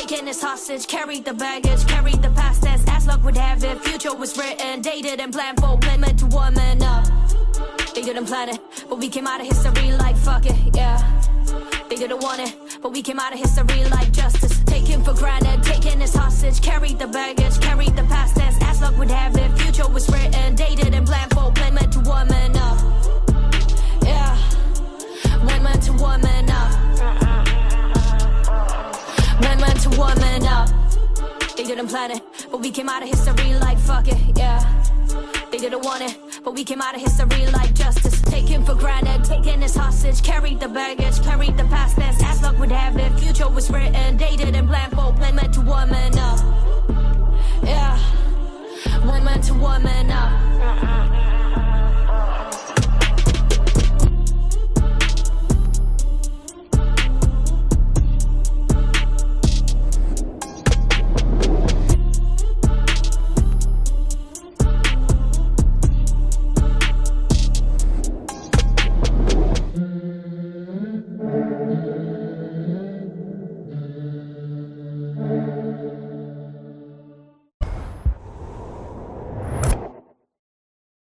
taken as hostage. Carried the baggage, carried the past as luck would have it. Future was written, dated and planned for, meant to woman up. They didn't plan it, but we came out of history like fuck it, yeah. They didn't want it, but we came out of history like justice. Taken for granted, taken as hostage. Carried the baggage, carried the past as luck would have it. Future was written, dated and planned for, meant to woman up. Yeah, meant to woman up. Meant to woman up. They didn't plan it, but we came out of history like fuck it, yeah. They didn't want it, but we came out of history like justice. Taken for granted, taken as hostage. Carried the baggage, carried the past as luck would have it. Future was written, dated and planned for, meant to woman